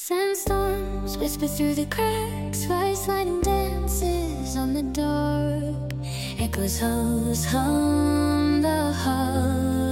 Sandstorms whisper through the cracks, firelight and dances on the door. Echoes hum the heart.